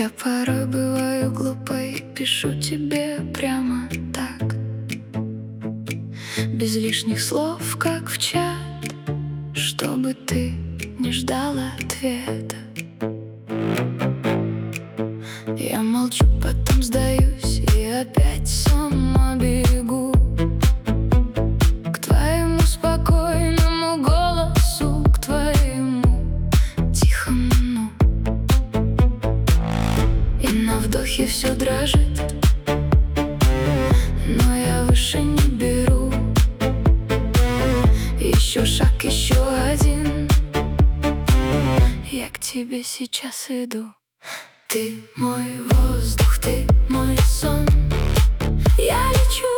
Я порой бываю глупой, пишу тебе прямо так, без лишних слов, как в чат, чтобы ты не ждала ответа. Я молчу, потом сдаюсь и опять сама бегу к твоему спокойному голосу, к твоему тихому «ну». И на вдохе все дрожит, но я выше не беру. Еще шаг, еще один, я к тебе сейчас иду. Ты мой воздух, ты мой сон. Я лечу